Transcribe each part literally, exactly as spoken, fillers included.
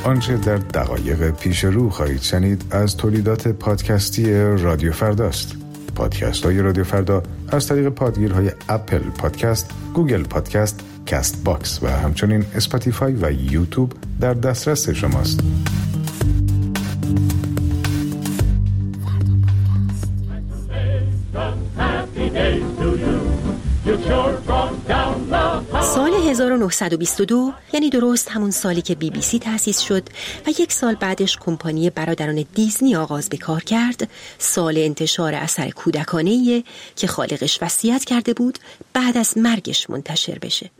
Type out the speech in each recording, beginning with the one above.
آنچه در دقایق پیش رو خواهید شنید از تولیدات پادکستی رادیو فرداست. پادکست های رادیو فردا از طریق پادگیرهای اپل پادکست، گوگل پادکست، کست باکس و همچنین اسپاتیفای و یوتیوب در دسترس شماست. سال هزار و نهصد و بیست و دو، یعنی درست همون سالی که بی بی سی تأسیس شد و یک سال بعدش کمپانی برادران دیزنی آغاز به کار کرد، سال انتشار اثر کودکانه‌ایه که خالقش وصیت کرده بود بعد از مرگش منتشر بشه.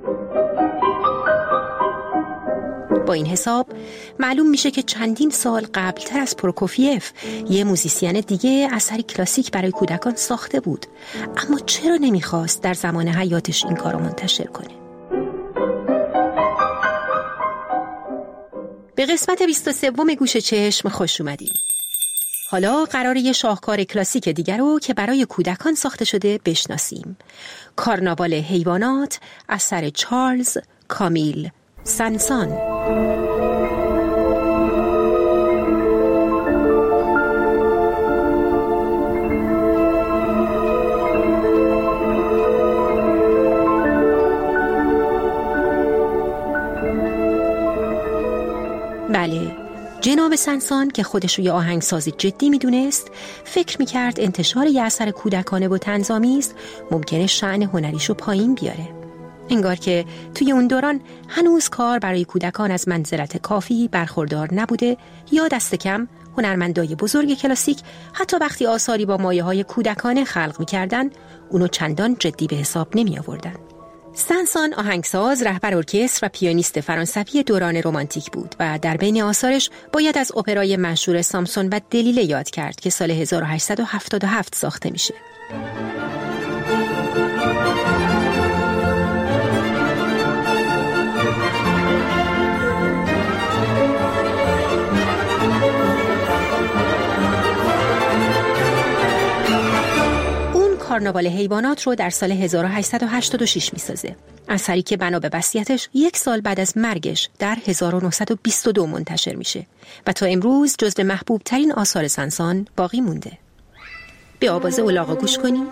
با این حساب معلوم میشه که چندین سال قبلتر از پروکوفیف یه موزیسین دیگه اثری کلاسیک برای کودکان ساخته بود، اما چرا نمیخواست در زمان حیاتش این کارو منتشر کنه؟ به قسمت بیست و سه گوش چشم خوش اومدیم. حالا قراره یه شاهکار کلاسیک دیگر رو که برای کودکان ساخته شده بشناسیم. کارناوال حیوانات اثر چارلز کامیل سنسان. بله، جناب سنسان که خودش رو یه آهنگساز جدی میدونست، فکر میکرد انتشار یه اثر کودکانه با طنزآمیز ممکنه شأن هنریشو پایین بیاره. انگار که توی اون دوران هنوز کار برای کودکان از منزلت کافی برخوردار نبوده، یا دست کم هنرمندای بزرگ کلاسیک حتی وقتی آثاری با مایه‌های کودکانه خلق می‌کردن، اونو چندان جدی به حساب نمی آوردن. سنسان آهنگساز، رهبر ارکستر و پیانیست فرانسوی دوران رمانتیک بود و در بین آثارش باید از اپرای مشهور سامسون و دلیله یاد کرد که سال هزار و هشتصد و هفتاد و هفت ساخته میشه. کارناوال حیوانات رو در سال هزار و هشتصد و هشتاد و شش میسازه. اثری که بنا به وصیتش یک سال بعد از مرگش در هزار و نهصد و بیست و دو منتشر میشه و تا امروز جزو محبوب ترین آثار سنسان باقی مونده. به آواز الاغا گوش کنیم.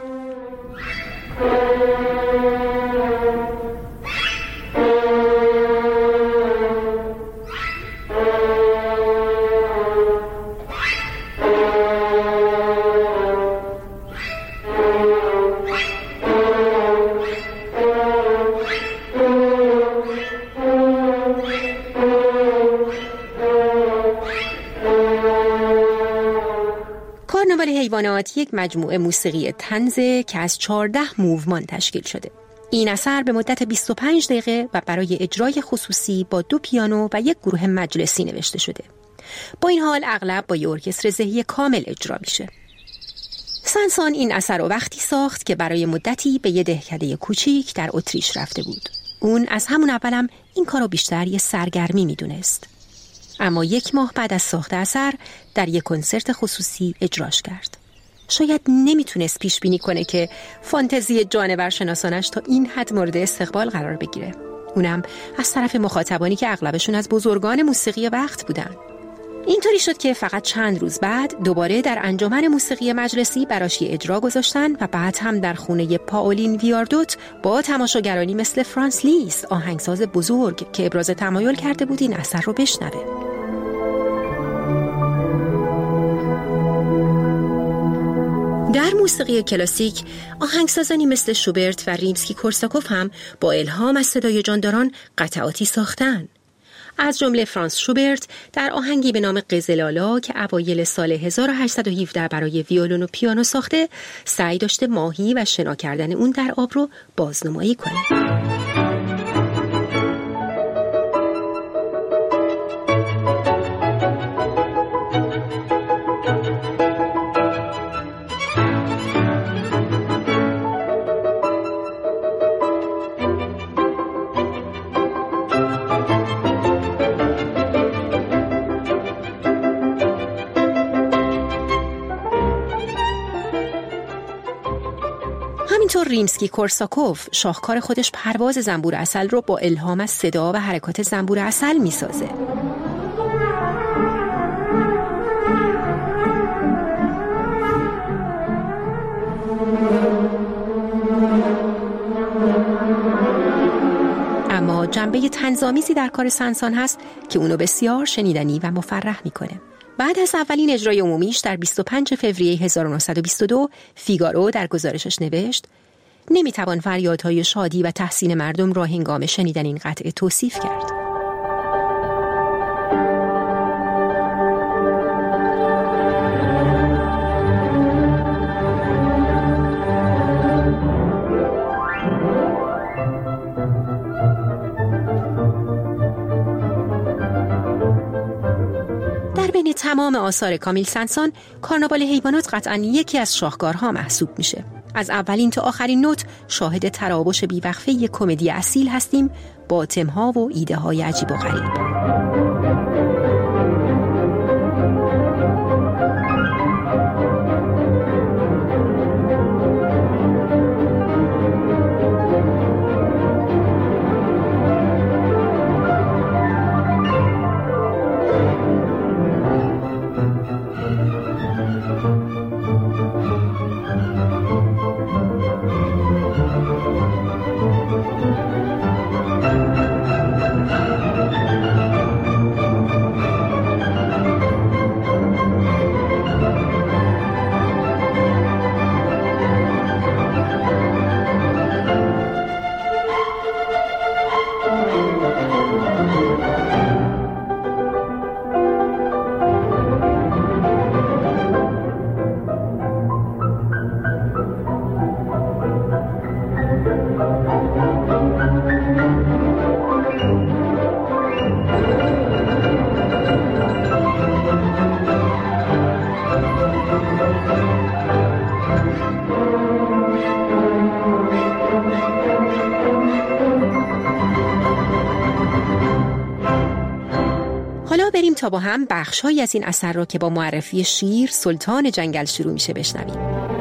کارناوال حیوانات یک مجموعه موسیقی طنزه که از چهارده موومان تشکیل شده. این اثر به مدت بیست و پنج دقیقه و برای اجرای خصوصی با دو پیانو و یک گروه مجلسی نوشته شده. با این حال اغلب با یک ارکستر ذهی کامل اجرا میشه. سنسان این اثر رو وقتی ساخت که برای مدتی به یه دهکده کوچیک در اتریش رفته بود. اون از همون اولم این کارو بیشتر یه سرگرمی میدونست. اما یک ماه بعد از ساخت اثر در یک کنسرت خصوصی اجراش کرد. شاید نمیتونست پیش بینی کنه که فانتزی جانورشناسانش تا این حد مورد استقبال قرار بگیره. اونم از طرف مخاطبانی که اغلبشون از بزرگان موسیقی وقت بودن. اینطوری شد که فقط چند روز بعد دوباره در انجمن موسیقی مجلسی براش یه اجرا گذاشتن و بعد هم در خونه پائولین ویاردوت با تماشاگرانی مثل فرانس لیست، آهنگساز بزرگ که ابراز تمایل کرده بود این اثر رو بشنوه. در موسیقی کلاسیک آهنگسازانی مثل شوبرت و ریمسکی کورساکوف هم با الهام از صدای جانداران قطعاتی ساختن. از جمله فرانس شوبرت در آهنگی به نام قزلالا که اوایل سال هزار و هشتصد و هفده برای ویولون و پیانو ساخته، سعی داشته ماهی و شنا کردن اون در آب رو بازنمایی کنه. همینطور ریمسکی کورساکوف شاهکار خودش پرواز زنبور عسل رو با الهام از صدا و حرکات زنبور عسل میسازه. جنبه طنزآمیزی در کار سانسون هست که اونو بسیار شنیدنی و مفرح میکنه. بعد از اولین اجرای عمومیش در بیست و پنجم فوریه هزار و نهصد و بیست و دو، فیگارو در گزارشش نوشت: نمیتوان فریادهای شادی و تحسین مردم را هنگام شنیدن این قطعه توصیف کرد. بین تمام آثار کامیل سنسون، کارناوال حیوانات قطعاً یکی از شاهکارها محسوب میشه. از اولین تا آخرین نوت شاهد تراوش بیوقفه کمدی اصیل هستیم با تم‌ها و ایده‌های عجیب و غریب. حالا بریم تا با هم بخش‌هایی از این اثر را که با معرفی شیر سلطان جنگل شروع میشه بشنویم.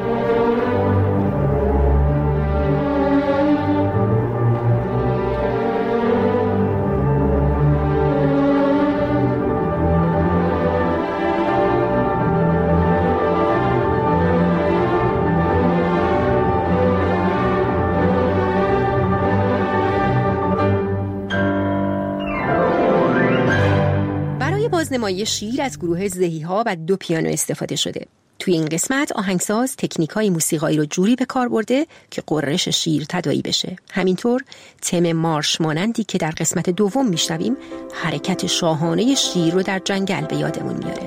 بازنمایی شیر از گروه ضحی‌ها و دو پیانو استفاده شده. توی این قسمت آهنگساز تکنیک‌های موسیقایی رو جوری به کار برده که قررش شیر تداعی بشه. همینطور تم مارش مانندی که در قسمت دوم میشنویم حرکت شاهانه شیر رو در جنگل به یادمون میاره.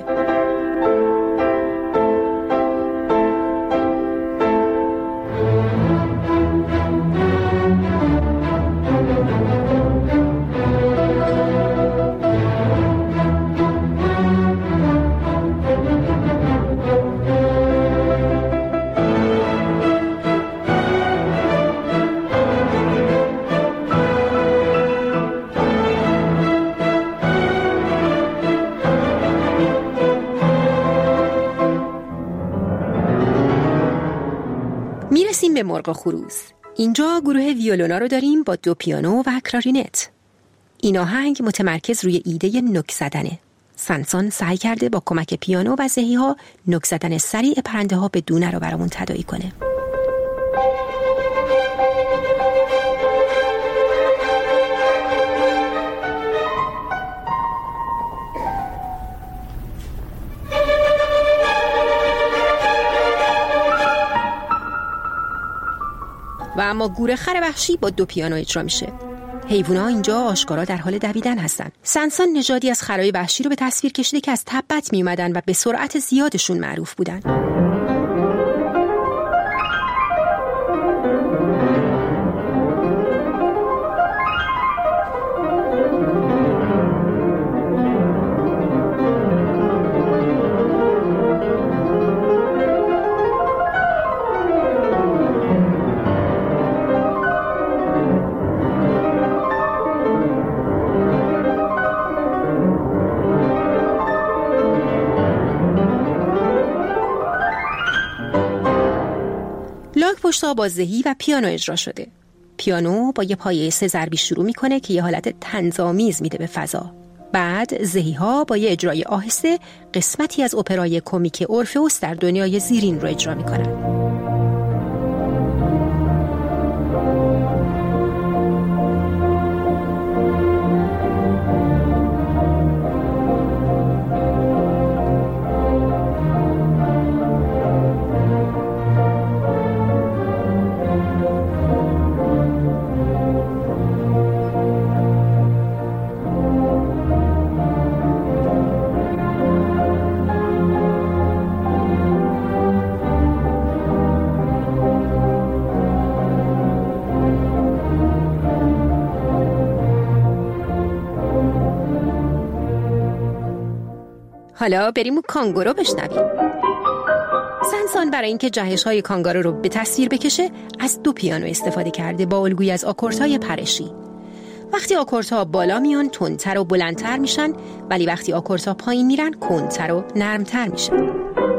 میرسیم به مرغ و خروس. اینجا گروه ویولونا رو داریم با دو پیانو و کلارینت. این آهنگ متمرکز روی ایده نوک زدنه. سانسون سعی کرده با کمک پیانو و ضحی‌ها نوک زدن سریع پرنده ها به دونه رو برامون تداعی کنه. و اما گورخر وحشی با دو پیانو اجرا میشه. حیوونا اینجا آشکارا در حال دویدن هستن. سانسون نژادی از خرای وحشی رو به تصویر کشیده که از تبت می اومدن و به سرعت زیادشون معروف بودن. پشتا با ضحی و پیانو اجرا شده. پیانو با یه پایه سه ضربی شروع میکنه که یه حالت طنزآمیز میده به فضا. بعد ضحی‌ها با یه اجرای آهسته قسمتی از اپرای کمیک اورفئوس در دنیای زیرین رو اجرا میکنن. حالا بریم و کانگورو بشنویم. سنسان برای اینکه جهش‌های کانگورو رو به تصویر بکشه از دو پیانو استفاده کرده با الگویی از آکوردهای پرشی. وقتی آکوردها بالا میان تندتر و بلندتر میشن، ولی وقتی آکوردها پایین میرن کندتر و نرمتر میشن.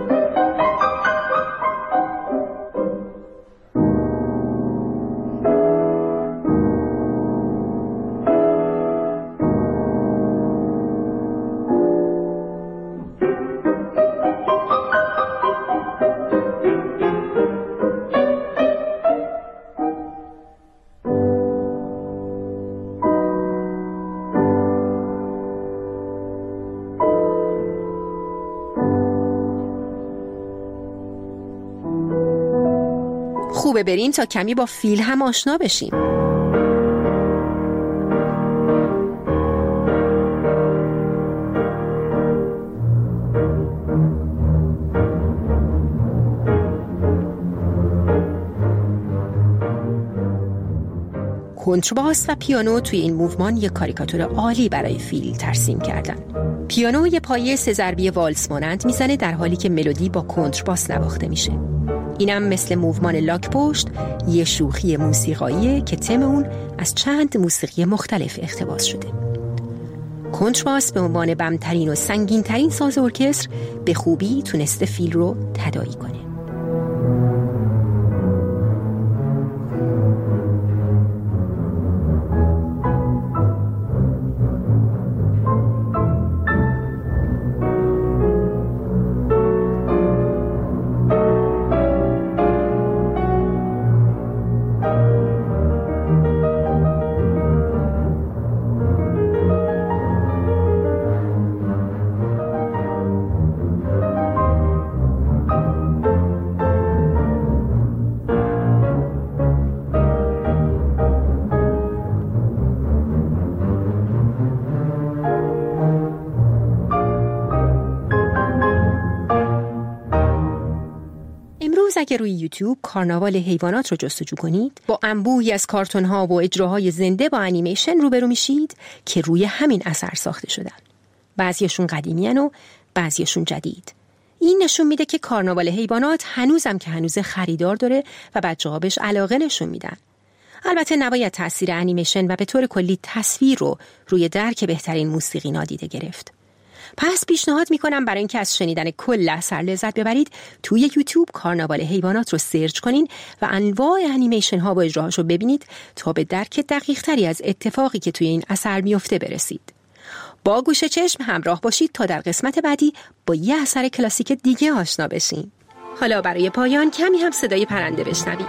خوبه بریم تا کمی با فیل هم آشنا بشیم. کنترباس و پیانو توی این موومان یک کاریکاتور عالی برای فیل ترسیم کردن. پیانو یه پایه سه ضربی والس مانند میزنه در حالی که ملودی با کنترباس نواخته میشه. اینم مثل موومان لاک پشت یه شوخی موسیقاییه که تم اون از چند موسیقی مختلف اقتباس شده. کنترباس به عنوان بمترین و سنگین ترین ساز ارکستر به خوبی تونسته فیل رو تداعی کنه. اگه روی یوتیوب کارناوال حیوانات رو جستجو کنید، با انبوهی از کارتون‌ها و اجراهای زنده با انیمیشن روبرو میشید که روی همین اثر ساخته شدن. بعضیشون قدیمی‌ان و بعضیشون جدید. این نشون میده که کارناوال حیوانات هنوزم که هنوز خریدار داره و بچه‌ها بهش علاقه نشون میدن. البته نباید تأثیر انیمیشن و به طور کلی تصویر رو روی درک بهترین موسیقی نادیده گرفت. پس پیشنهاد میکنم برای اینکه از شنیدن کل اثر لذت ببرید، توی یوتیوب کارناوال حیوانات رو سرچ کنین و انواع انیمیشن ها و اجراهاش رو ببینید تا به درک دقیق تری از اتفاقی که توی این اثر میفته برسید. با گوش چشم همراه باشید تا در قسمت بعدی با یه اثر کلاسیک دیگه آشنا بشین. حالا برای پایان کمی هم صدای پرنده بشنوید.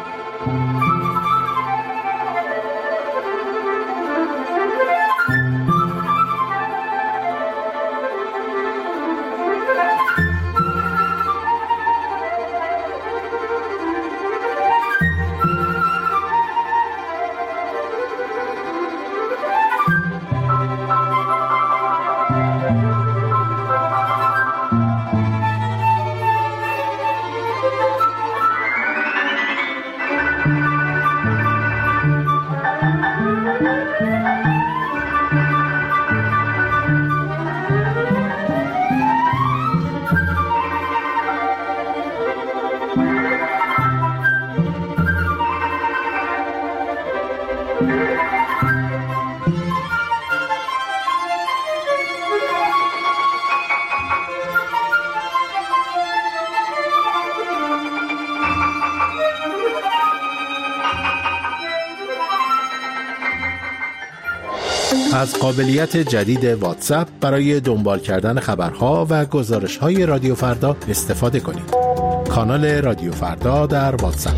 از قابلیت جدید واتساپ برای دنبال کردن خبرها و گزارش‌های رادیو فردا استفاده کنید. کانال رادیو فردا در واتساپ.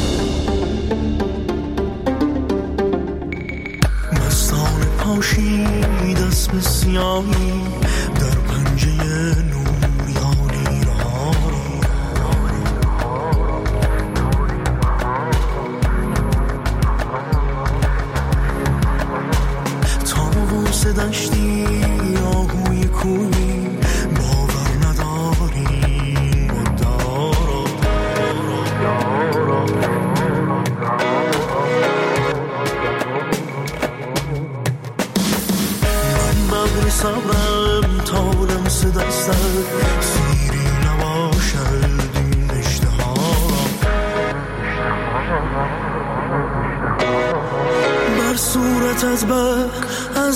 مستان پاشید اسم سیاهی در پنجه نوریانی رها تابوس دشتی آهوی کوی باور نداریم و دارا من بغر صبرم تا لمس دستم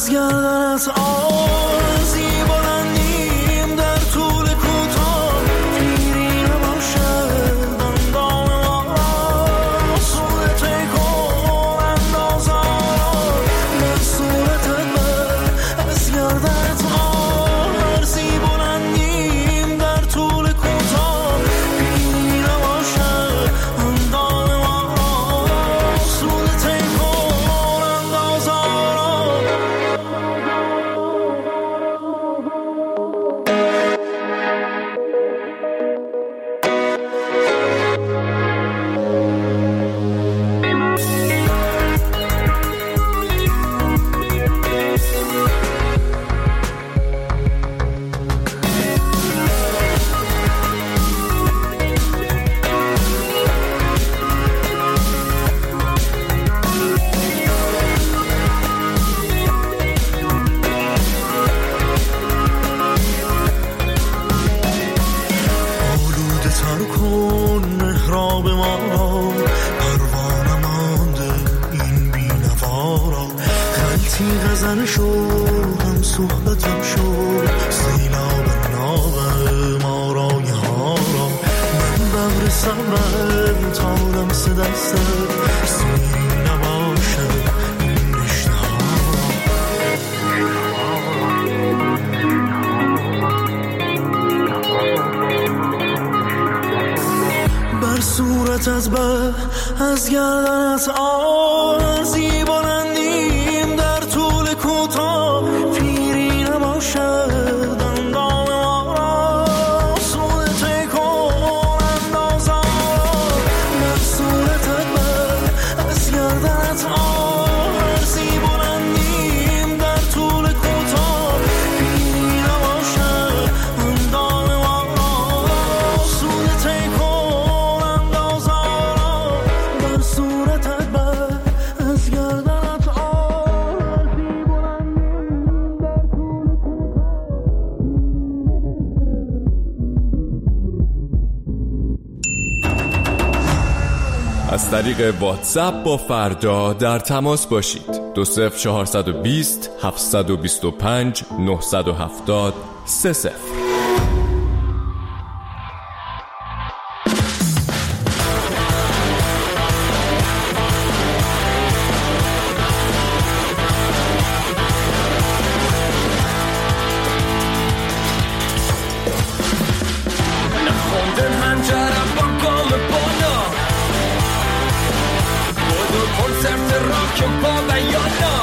از گردنت آرزی بلندیم در طول کوتاه پیری نباشد اندام ما صورت کن اندازان در صورتت بر از گردنت آرزی بلندیم در طول کوتاه پیری نباشد اندام ما صورت کن اندازان آلوده تر کن محراب ما را پروانه مانده این بینوارا غلطی غزل شد هم صحبتم شد سیلاب ناب ما رای ها را من ببر صبرم تا لمس دستت سیری نباشد این رشته ها بر صورتت بر از گردنت آرزی بلندیم در طول کوتاه پیری نباشد اندام ما را صورت کن اندازان بر صورتت بر از گردنت آرزی بلندیم در طول کوتاه پیری نباشد اندام ما را صورت کن اندازان بر صورتت بر از گردنت آرزی بلندیم در طول از طریق واتساپ با فردا در تماس باشید. دو صفر چهارصد و بیست هفتصد و بیست و پنج نهصد و هفتاد سه صفر. نخونده منجرم با گام بالا بودو کنسرت راکم با بیانا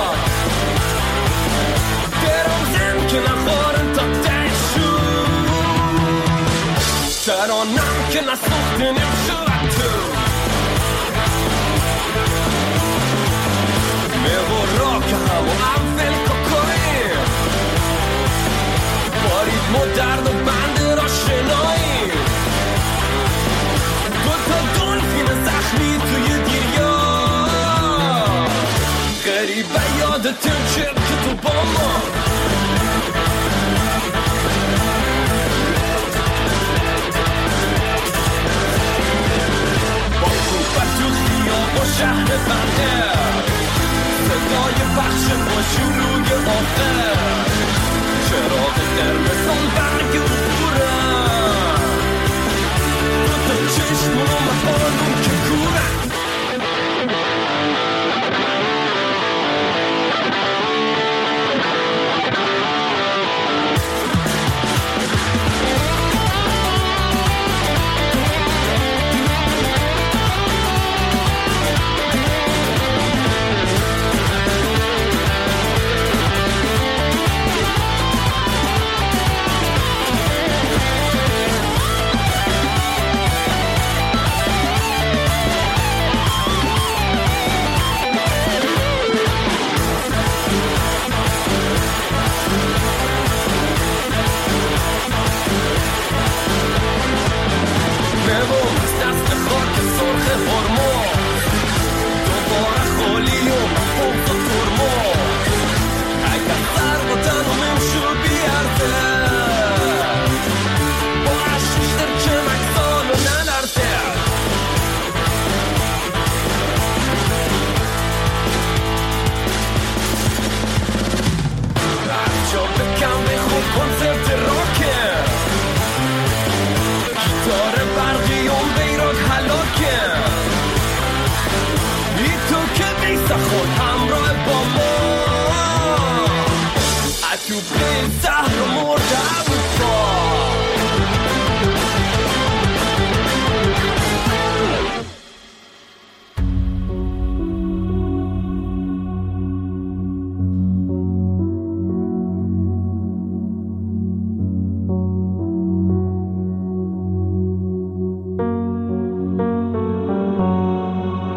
درازم که نخورن تا دشو ترانم که نسخته نمشو تو میگو راک هم و اول کوکوی بارید مو درد و بند را شنایی دو تا دلفین زخمی توی دریا غریبه یادتون چه که تو با ما با کوبت تو خیاب و شهر بنده صدای بخش با شروع آخر چراغ قرمزان برگ بورم دو تا چشم و محالون که کورم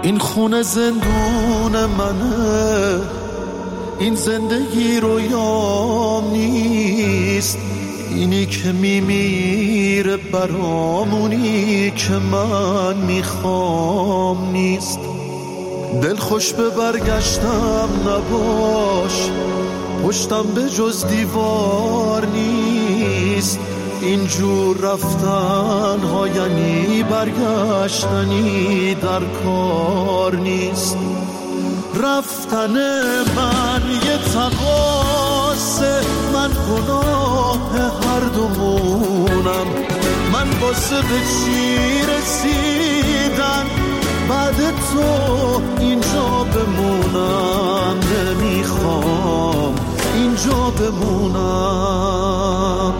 این خونه زندون منه، این زندگی رویام نیست، اینی که میمیره برامونی که من میخوام نیست. دل خوش به برگشتم نباش، پشتم به جز دیوار نیست، اینجور رفتن ها یعنی برگشتنی در کار نیست. رفتن من یه تقاصه، من گناه هر دومونم، من واسه به چی رسیدن بعد تو اینجا بمونم، نمیخوام اینجا بمونم.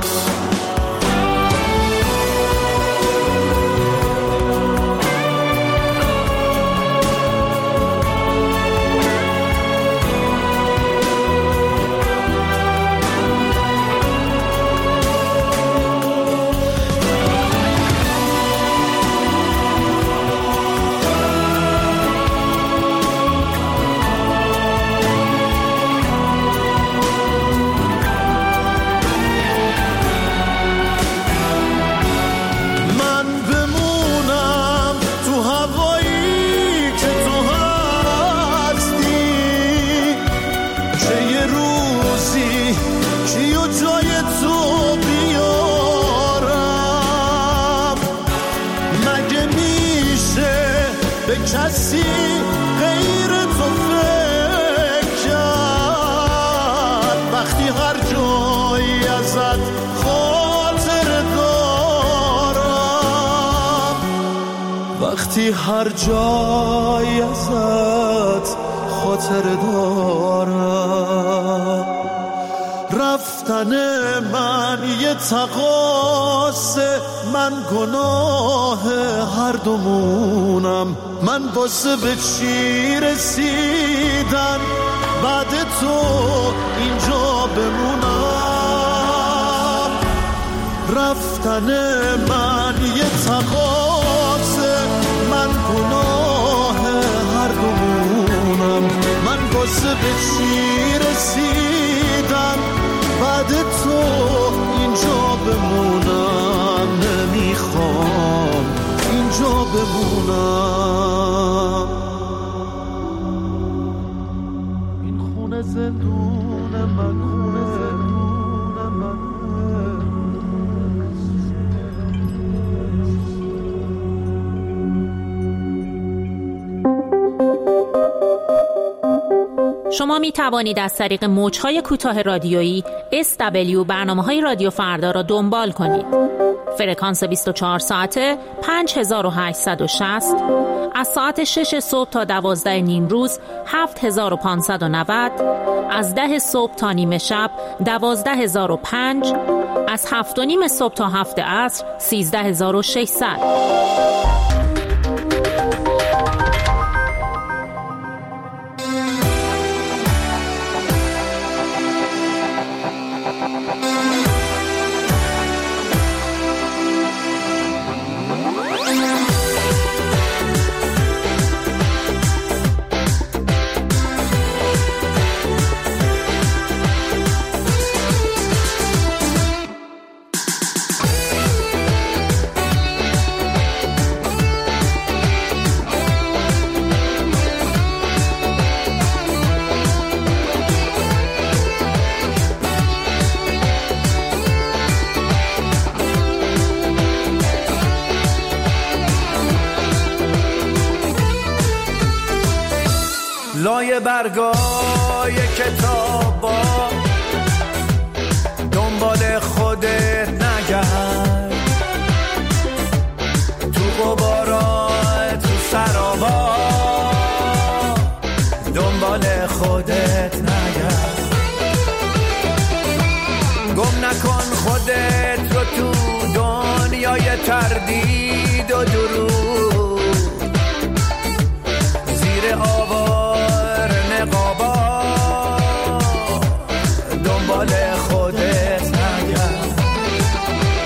کسی غیر تو فکر کرد وقتی هر جایی ازت خاطر دارم، وقتی هر جایی ازت خاطر دارم. رفتن من یه تقاصه، من گناه هر دومونم، من واسه به چی رسیدن بعد تو اینجا بمونم. رفتن من یه تقاصه، من گناه هر دومونم، من واسه به چی رسیدن بعد تو اینجا بمونم، نمیخوام اینجا بمونم. این خونه زندون من، خونه زندون من. شما می توانید از طریق موج‌های کوتاه رادیویی اس دبلیو برنامه‌های رادیو فردا را دنبال کنید. فرکانس بیست و چهار ساعته پنج هزار و هشتصد و شصت، از ساعت شش صبح تا دوازده نیم روز هفت هزار و پانصد و نود، از ده صبح تا نیمه شب دوازده هزار و پنج، از هفت و نیم صبح تا هفت عصر سیزده هزار و ششصد. لای برگای کتابا دنبال خودت نگرد، تو غبارا تو سرابا دنبال خودت نگرد. گم نکن خودت رو تو دنیای تردید و دروغ، زیر آوار نقابا دنبال خودت نگرد.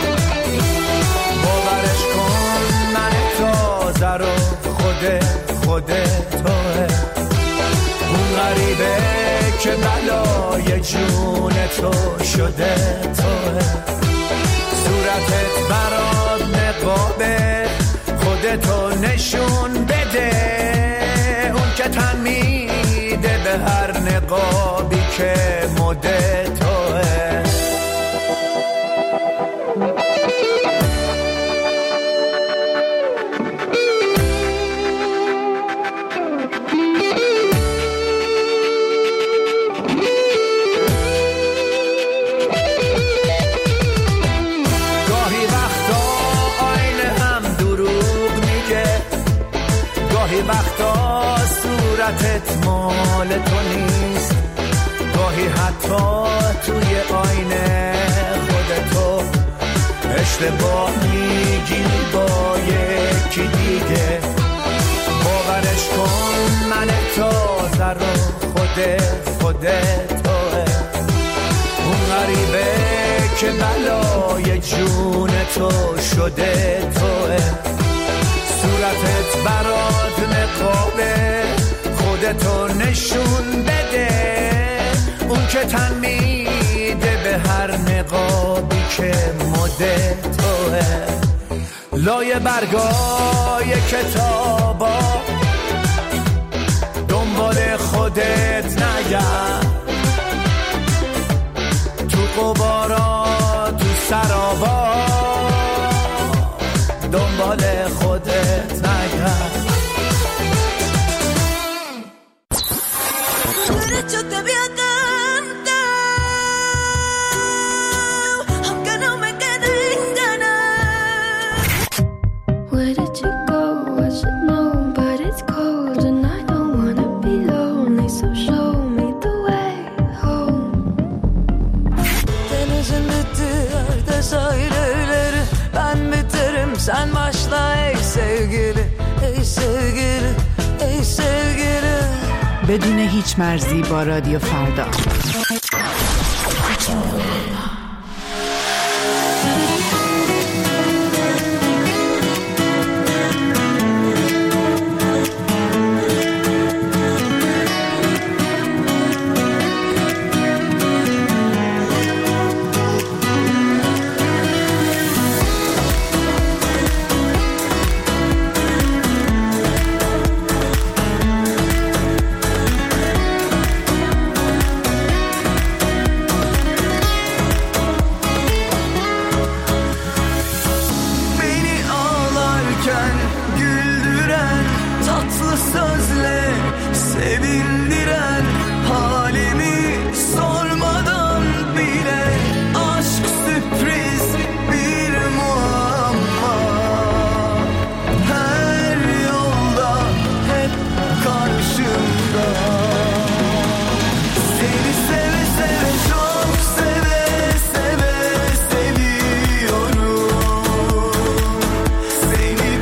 باورش کن من تازه رو خودت خودت خودت توه. اون غریبه که بلای جون تو شده توه. صورتت برات نقابه خودتو نشون بده. اون که تن میده به هر نقابی که مده توه. وقتا صورتت مال تو نیست. گاهی حتی توی آینه خودتو اشتباه میگیری با یکی دیگه. باورش کن من تازه رو خودت خودت توه. اون غریبه که بلای جون تو شده توه. صورتت برات نقابه خودتو نشون بده. اون که تن میده به هر نقابی که مده توه. لای برگای کتابا دنبال خودت نگرد. تو قبارا تو سرابا دنبال خودت نگرد. Sen başla ey sevgili, ey sevgili, ey sevgili. بدون هیچ مرزی با رادیو فردا.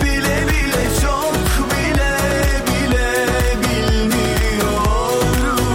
Çok bile bile bilmiyorum.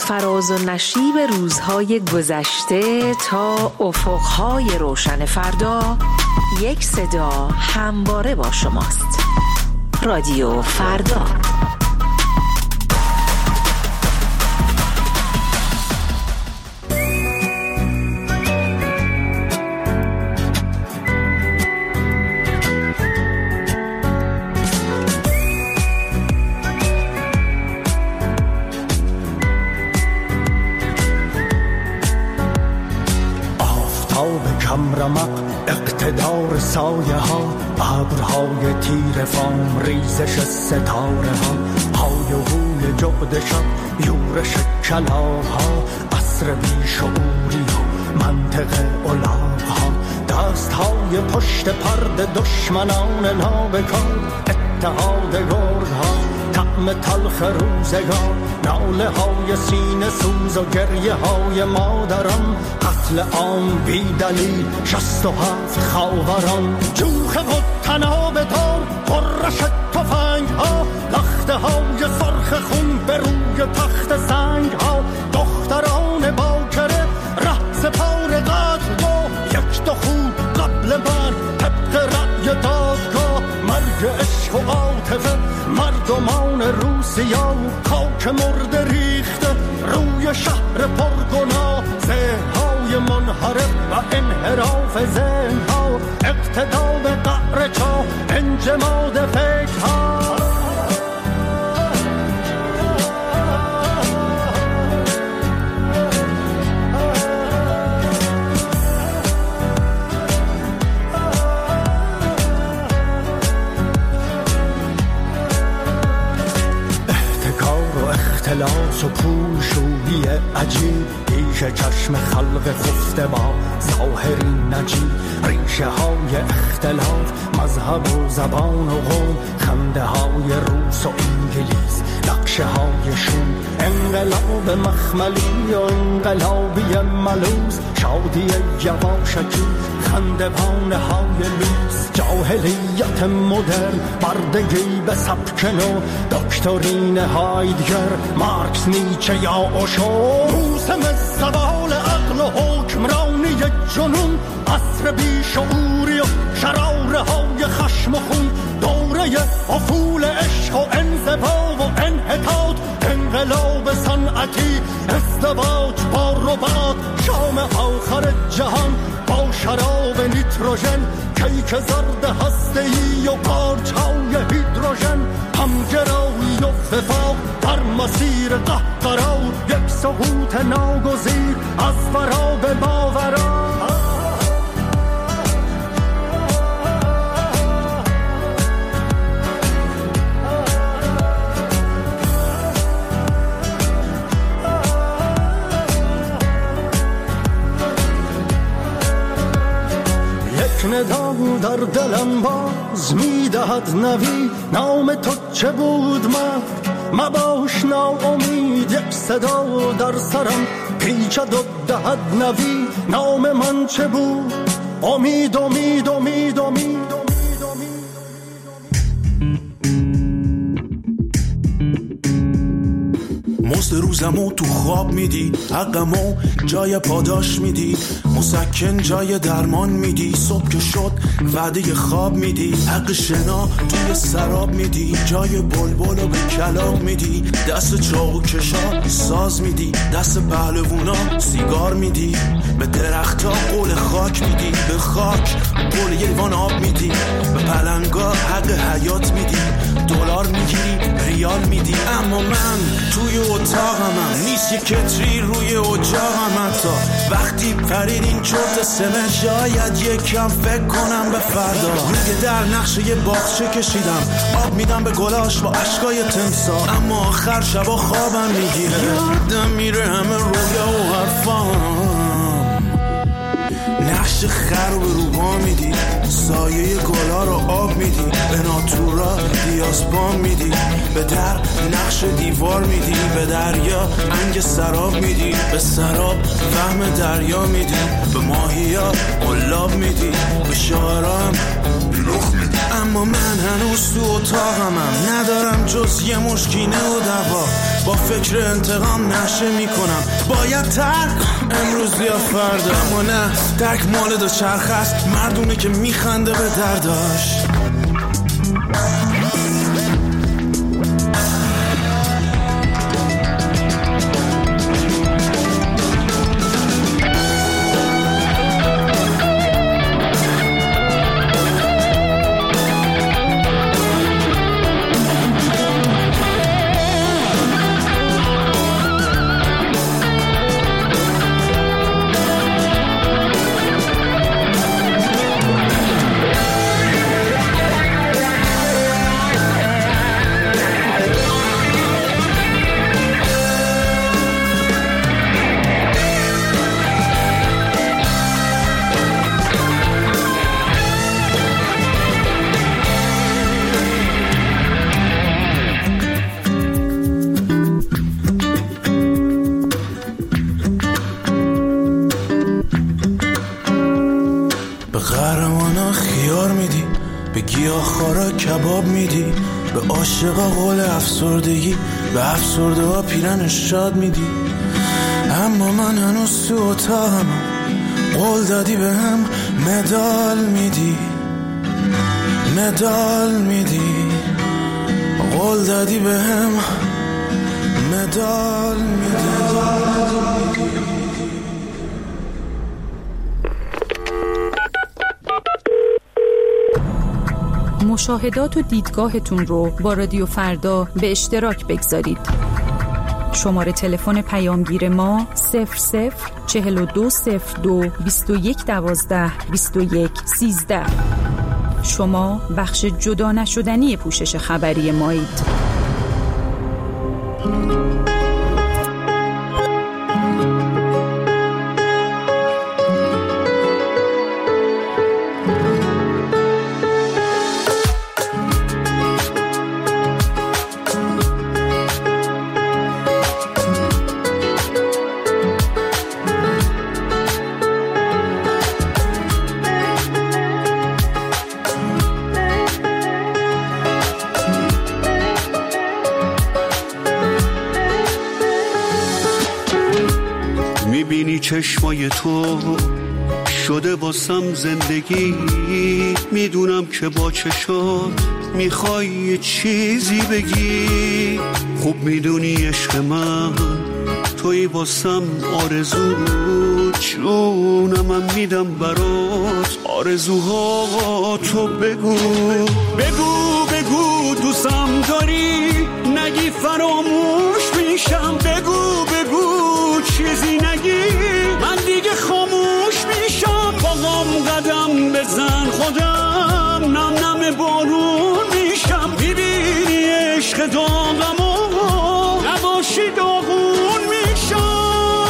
فراز و نشیب روزهای گذشته تا افقهای روشن فردا، یک صدا همواره با شماست. رادیو فردا. رمق اقتدار سایه ها، ابرهای تیر فام، ریزش ستاره ها، های و هوی جغد شب، یورش کلاها، عصر بیشعوری و منطق الاغ ها، دست های پشت پرد دشمنان نابکار، اتحاد گرد ها، طعم تلخ روزگار، ناله های سینه سوز و گریه های مادران، قتل عام بی دلیل، شست و هفت خاوران، جوخ و تناب دار، قرش تفنگ ها، لخته های سرخ خون به روی تخت سنگ ها، دختران باکره ره سپار قتل و یک دو خوب قبل مرگ طبق رأی دادگاه، مرگ عشق و عاطفه، مردمان روسیا، خاک مرده ریخته روی شهر پرگناه، ذهن‌های منحرف و انحراف ذهن‌ها، اقتدار قعر چاه، انجماد فکرها. اختلاس و پول شویی عجیب، پیش چشم خلق خفته با ظاهری نجیب، ریشه های اختلاف، مذهب و زبان و قوم، خنده های روس و انگلیس، نقشه های شوم، انقلاب مخملی و انقلابی ملوز، شادی یواشکی، خندوانه های لوس، جاهلیت مدرن، بردگی به سبک نو، دکترین هایدگر، مارکس، نیچه یا اوشو، موسم زوال عقل و حکمرانی جنون، عصر بیشعوری و شراره های خشم و خون، دوره افول عشق و انزوا و انحطاط، انقلاب صنعتی، ازدواج با ربات، شام آخر جهان با شراب نیتروژن، کیک زرد هسته‌ای و قارچ‌های هیدروژن، همگرایی و وفاق در مسیر قهقرا، یک سقوط ناگزیر از ورا به ماورا. ندام در دلم باز میدهد نوی، نام تو چه بود مرد، مباش ناامید، یک صدا در سرم پیچد و دهد نوی، نام من چه بود، امید امید امید امید. مزد روزمو تو خواب میدی، حقمو جای پاداش میدی، مسکن جای درمان میدی، صبح که شد وعده خواب میدی، حق شنا توی سراب میدی، جای بلبل و به کلاب میدی، دست چاقو کشا ساز میدی، دست پهلوونا سیگار میدی، به درختا قول خاک میدی، به خاک قول یه لیوان آب میدی، به پلنگا حق حیات میدی، دلار میگیری ریال میدی، اما من توی اتاقمم نیست، یک کتری روی اجاقم، حتی وقتی پرید این چرت سمه، شاید یکم فکر کنم به فردا، روی در نقشه یه باغچه کشیدم، آب میدم به گلاش با عشقای تمسا، اما آخر شبا خوابم میگیره، یادم میره همه رویا و حرفام، نقش خر رو به روبا میدی، سایه گلا رو آب میدی، به ناتورا دیاسبان میدی، به در نقش دیوار میدی، به دریا انگ سراب میدی، به سراب فهم دریا میدی، به ماهیا قلاب میدی، به شاعرام بیلوخ میدی. اما من هنوز تو اتاقمم، ندارم جز یه مشکینه و دوا، با فکر انتقام نشه میکنم، باید ترک امروز یا فردا. اما نه، درک مال دو چرخ است، مردونه که میخنده به درداش. گیاهخوارا کباب میدی، به عاشقا قول افسردگی، به افسرده ها پیرنش شاد میدی. اما من هنوز تو اتاقم، قول دادی به هم مدال میدی، مدال میدی، قول دادی به هم مدال میدی. مشاهدات و دیدگاهتون رو با رادیو فردا به اشتراک بگذارید. شماره تلفن پیامگیر ما صفر صفر چهل و دو صفر دو بیست و یک دوازده بیست و یک سیزده. شما بخش جدا نشدنی پوشش خبری مایید. چشمای تو شده واسم زندگی، میدونم که با چشات میخوای یه چیزی بگی. خوب میدونی عشق من توی واسم آرزو، جونم میدم برات آرزوها تو بگو. بگو بگو دوستم داری، نگی فراموش میشم. بگو بگو چیزی نگی، من دیگه خاموش میشم. باقام قدم بزن خودم نم نم بارون میشم. میبینی عشق داغم و نباشی داغون میشم.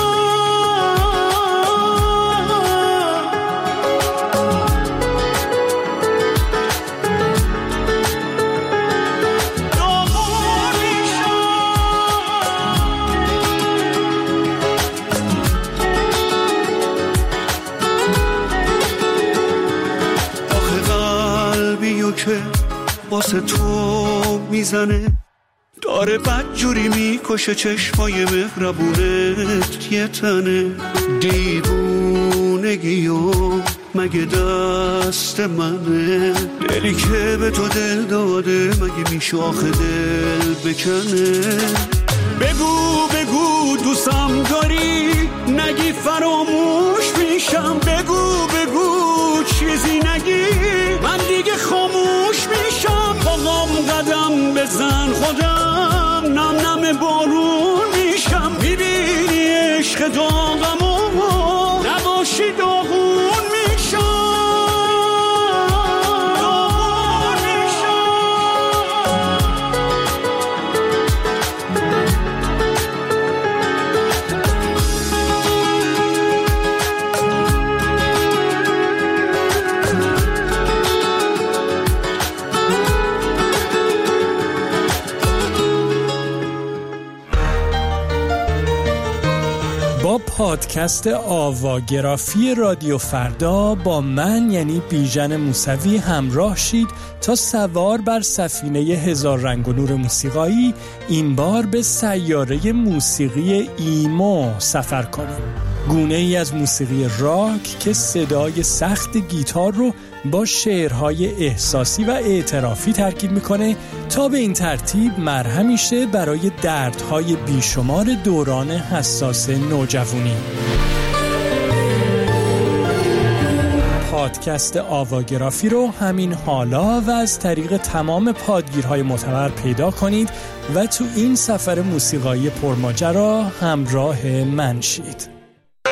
که واسه تو میزنه داره بدجوری میکشه، چشمای مهربونت یه تنه. دیوونگیو مگه دست منه، دلی که به تو دل داده مگه میشه آخه دل بکنه. بگو بگو دوستم داری، نگی فراموش میشم. بگو بگو چیزی نگی، من دیگه خاموش میشم. باقام قدم بزن خودم نم نم بارون میشم. میبینی عشق داغم و نباشی داغون میشم. پادکست آواگرافی رادیو فردا با من یعنی بیژن موسوی همراه شید تا سوار بر سفینه هزار رنگ و نور موسیقایی این بار به سیاره موسیقی ایمو سفر کنیم. گونه ای از موسیقی راک که صدای سخت گیتار رو با شعرهای احساسی و اعترافی ترکیب میکنه تا به این ترتیب مرهمی شه برای دردهای بیشمار دوران حساس نوجوانی. پادکست آواگرافی رو همین حالا و از طریق تمام پادگیرهای معتبر پیدا کنید و تو این سفر موسیقایی پرماجرا همراه من شید.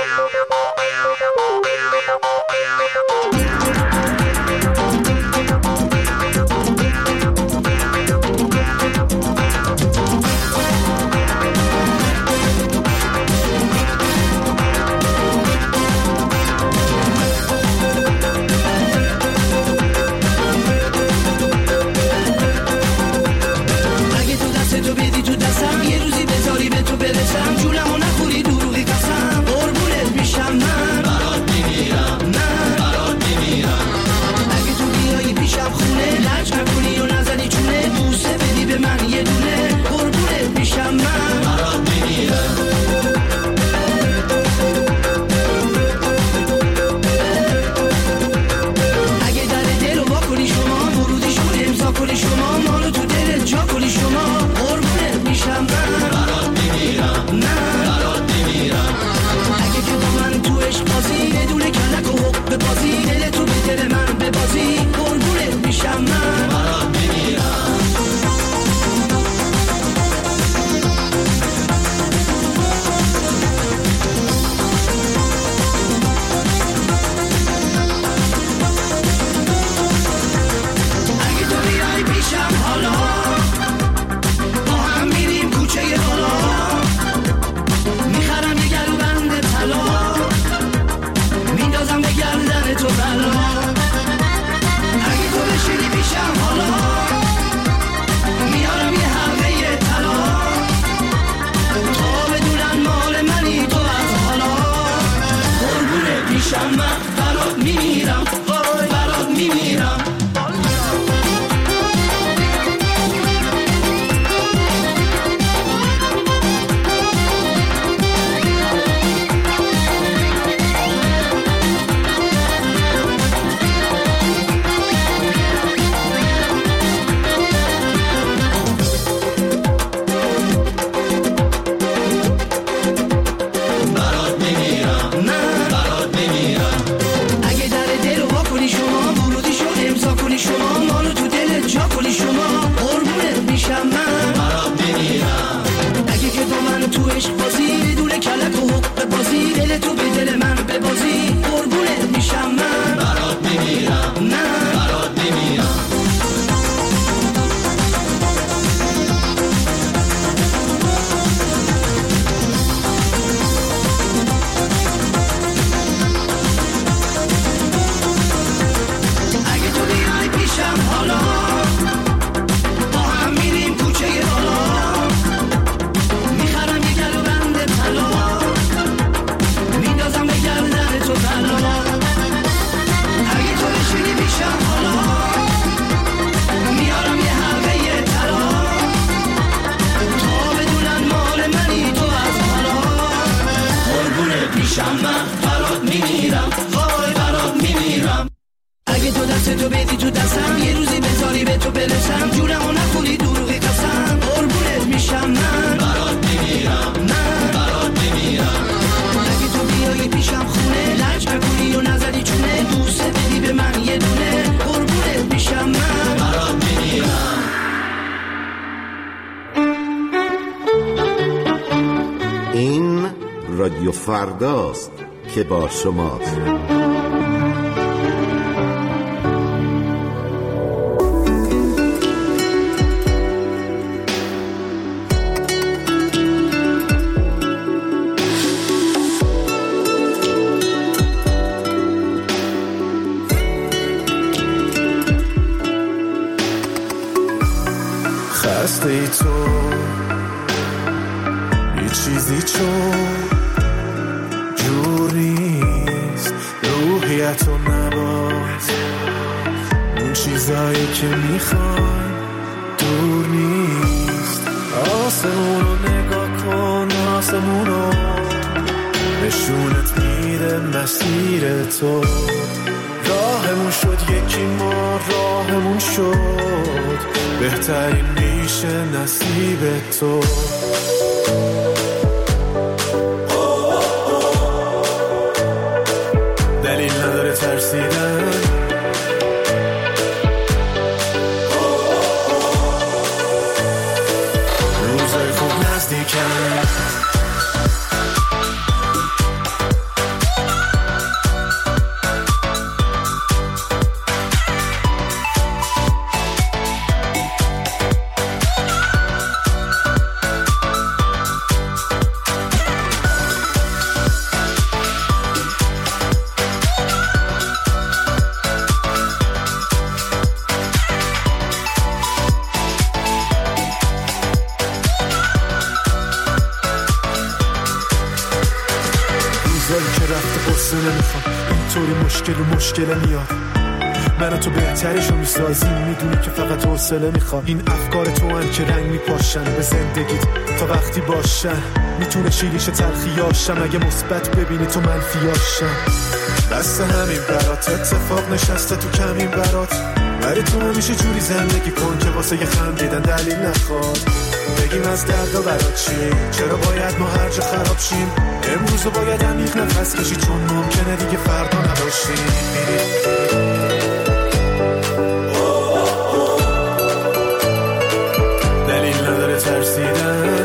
رادیو فرداست که با شماست. خسته ای تو، یه چیزی چون نیست روحیت و نباز اون چیزایی که میخوان دور نیست آسمون رو نگاه کن آسمون رو نشونت میده مسیر تو راهمون شد یکی ما راهمون شد بهترین میشه نصیب تو دلیل نداره ترسیدن روزای خوب نزدیکن اینطوری مشکل و مشکل میاد من و تو بهتریشو میسازیم میدونی که فقط حوصله میخواد این افکار تو هن که رنگ میپاشن به زندگیت تا وقتی باشن میتونه شیریش تلخیاشم اگه مثبت ببینی تو منفیاشم بس همین برات اتفاق نشسته تو کمین برات ولی تو همیشه جوری زندگی کن که واسه یه خندیدن دلیل نخواد بگیم از دردا برات چی چرا باید ما هر جا خراب شیم امروزو باید عمیق نفس کشی چون ممکنه دیگه فردا نباشیم دلیل نداره ترسیدن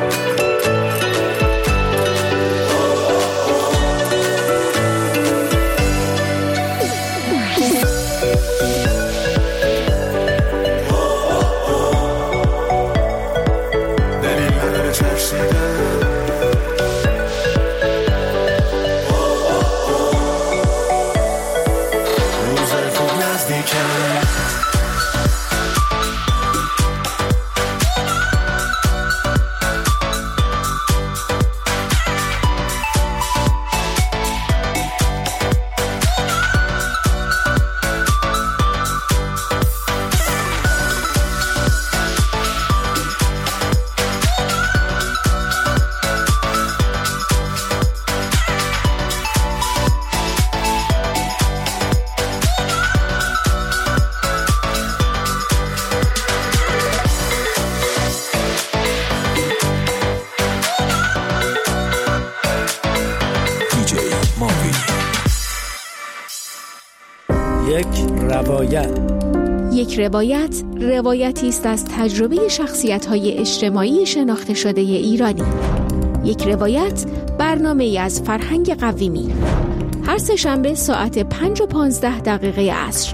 یک روایت روایتی است از تجربه شخصیت‌های اجتماعی شناخته شده ایرانی. یک روایت برنامه‌ای از فرهنگ قویمی. هر سه شنبه ساعت پنج و پانزده دقیقه عصر.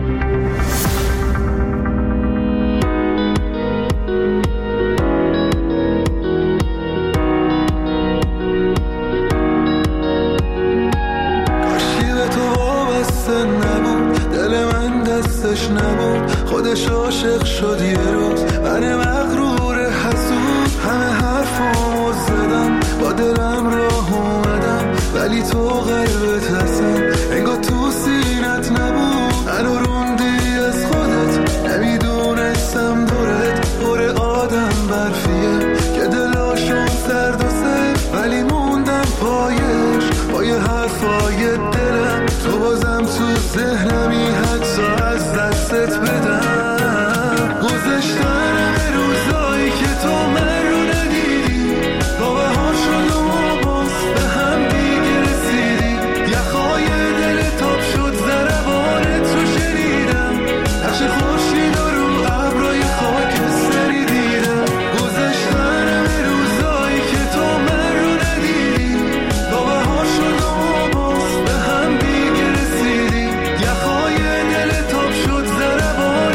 نبود خودش عاشق شد یه روز من مغرور حسود همه حرفامو زدم با دلم راه اومدم ولی تو قلبت هستن انگار تو سینت نبود منو روندی از خودت نمیدونستم دورت پر آدم برفیه که دلاشون سرد و سر ولی موندم پایش پای حرفای دلم تو بازم تو ذهنمی حتی از دستت بدم گذشتن به روزایی که تو من رو ندیدی باوه ها شد و ما باز به هم دیگه رسیدی یخهای دل تاب شد ضربانت رو شنیدم نقش خورشید رو ابرای خاکستری دیدم گذشتن به روزایی که تو من رو ندیدی باوه ها شد و ما باز به هم دیگه رسیدی یخهای دل تاب شد ضربانت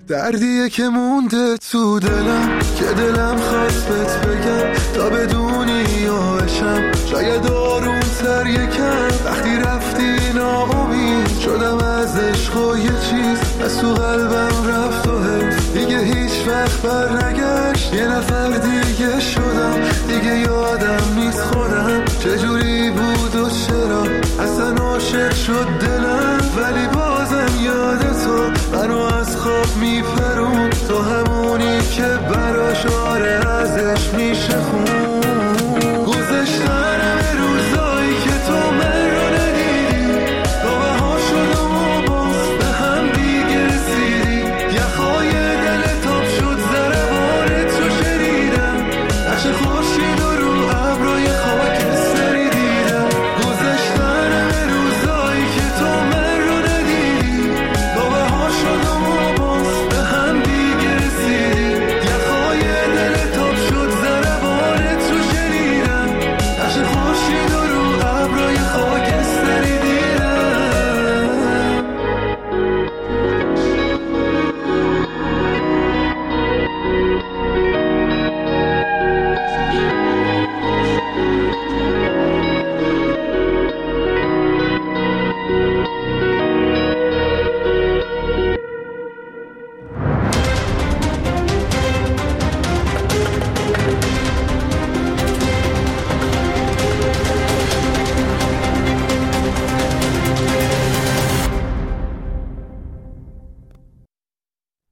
دردیه که مونده تو دلم که دلم خواست بهت بگم تا بدونی یاشم شاید آروم تر یکم وقتی رفتی ناامید شدم از عشق و یه چیز از تو قلبم رفت و حیف دیگه هیچ وقت بر نگشت یه نفر دیگه شدم دیگه یادم نیست خودم چجوری بود و چرا اصلا عاشق شد دلم ولی بازم یاد تو منو از خواب میپرون تو همونی که براش آره ازش میشه خون